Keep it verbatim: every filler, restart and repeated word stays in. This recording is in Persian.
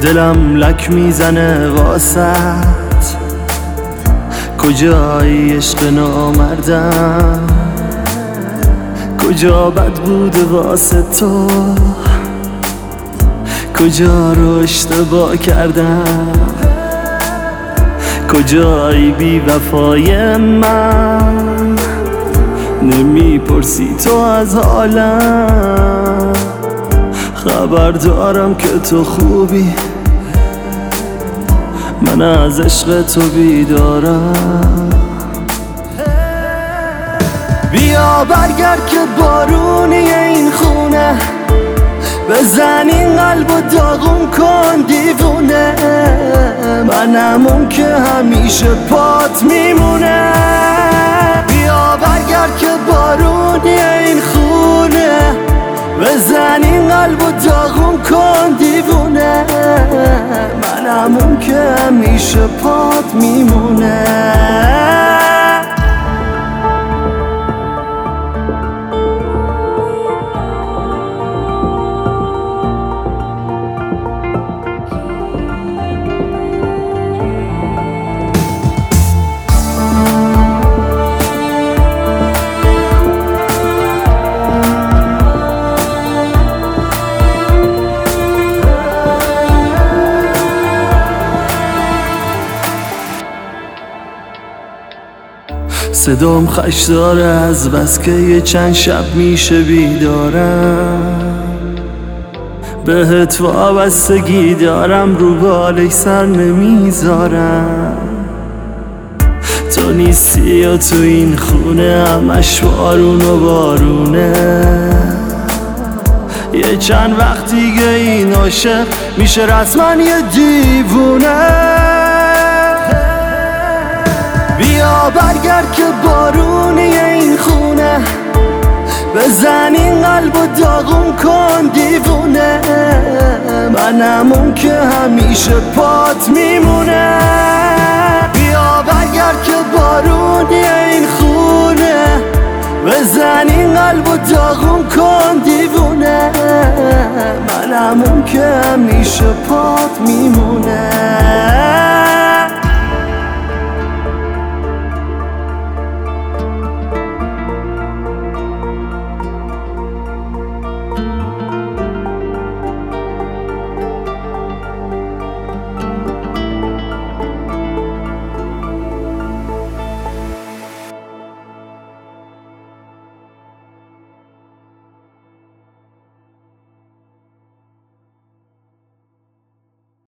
دلم لک میزنه واسط، کجایی عشق نامردم، کجا بد بوده واسه تو، کجا رو اشتباه کردم، کجایی بی وفای من، نمیپرسی تو از حالم، خبر دارم که تو خوبی، من از عشق تو بیدارم. بیا برگرد که بارونی این خونه، بزن این قلب و داغون کن دیوونه، منم اون که همیشه پات میمونه. بیا برگرد که بارونی این خونه، بزن این قلب و داغون کن دیوونه، منم اون که همیشه پات میمونه. صدام خش داره از بس که یه چند شب میشه بیدارم، بهت وابستگی دارم رو بالش سر نمیذارم، تو نیستی و تو این خونه همش بارون و بارونه، یه چند وقت دیگه این عاشق میشه رسما یه دیوونه. بیا برگرد که بارونی این خونه، بزن این قلب و داغون کن دیوونه، منم اون که همیشه پات میمونه. بیا برگرد که بارونی این خونه، بزن این قلب و داغون کن دیوونه، منم اون که همیشه پات میمونه.